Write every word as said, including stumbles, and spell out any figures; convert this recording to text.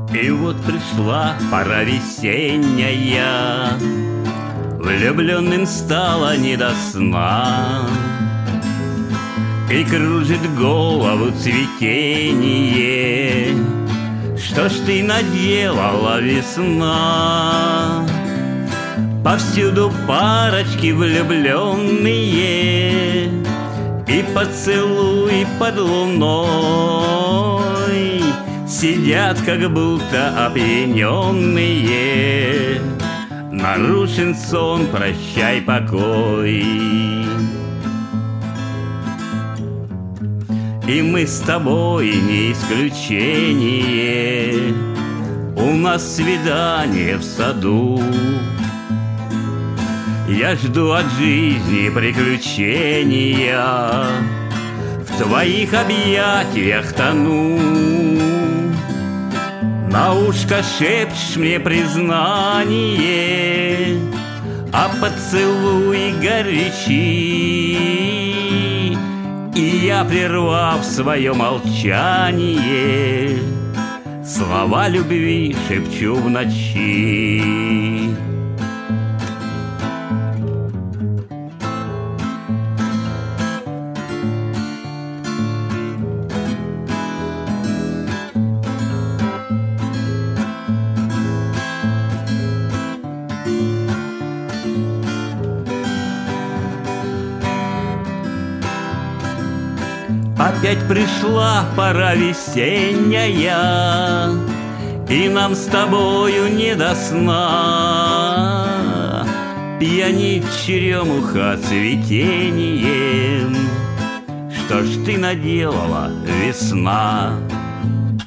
И вот пришла пора весенняя, влюбленным стало не до сна, и кружит голову цветение. Что ж ты наделала, весна? Повсюду парочки влюбленные, и поцелуй под луной сидят, как будто опьяненные. Нарушен сон, прощай, покой. И мы с тобой не исключение. У нас свидание в саду. Я жду от жизни приключения, в твоих объятиях тону. На ушко шепчешь мне признание, а поцелуй горячи. И я, прервав свое молчание, слова любви шепчу в ночи. Опять пришла пора весенняя, и нам с тобою не до сна. Пьянит черемуха цветением. Что ж ты наделала, весна?